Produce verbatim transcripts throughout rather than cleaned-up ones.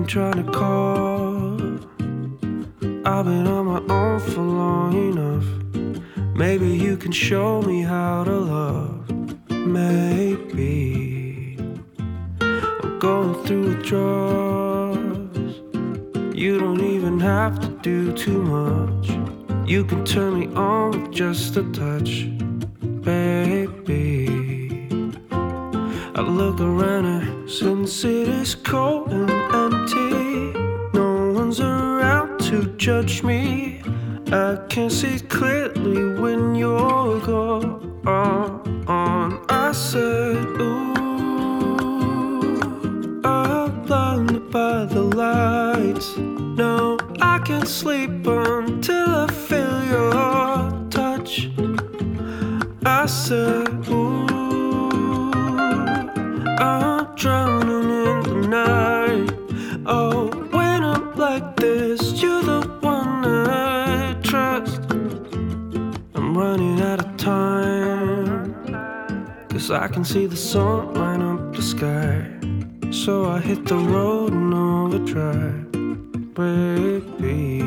trying to call. I've been on my own for long enough. Maybe you can show me how to love. Maybe I'm going through withdrawals. You don't even have to do too much. You can turn me on with just a touch, baby. I look around and since it is cold and empty, no one's around to judge me. I can see clearly when you're gone. I said, ooh, I'm blinded by the lights. No, I can't sleep until I feel your touch. I said, ooh, I'm drowning in the night. Oh, when I'm like this, you're the one I trust. I'm running out of time, 'cause I can see the sun line up the sky. So I hit the road and overdrive, baby.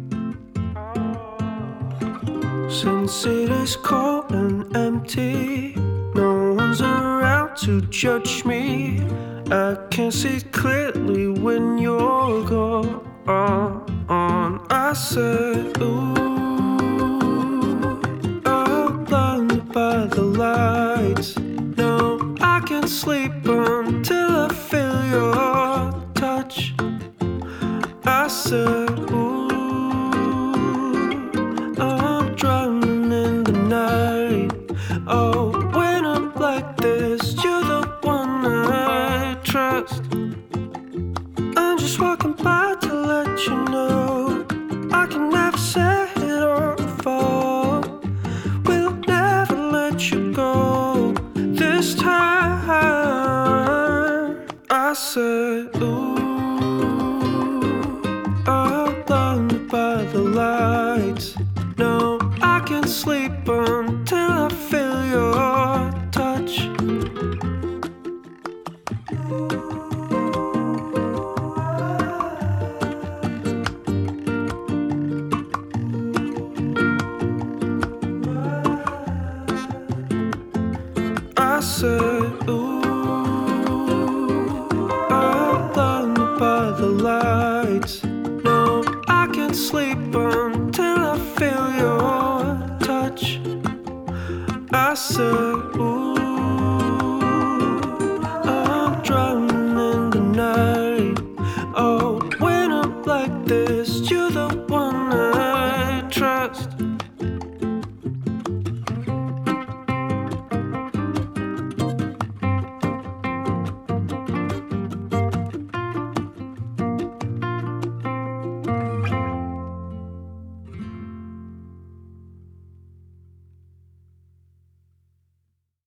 Since it is cold and empty, no one's around to judge me. I can see clearly when you're gone. I said, ooh, I'm blinded by the lights. No, I can't sleep until I feel your touch. I said, ooh, I'm drowning in the night. Oh, when I'm like this, you're the one I trust. I'm just walking by to let you know I can never set or fall. We'll never let you go this time. I said, ooh, I'm blinded by the lights. No, I can't sleep until I feel your touch. I said, ooh, I'm blinded by the lights. No, I can't sleep until I feel your touch. I said, ooh, I'm drowning in the night. Oh, when I'm like this, you're the one I trust.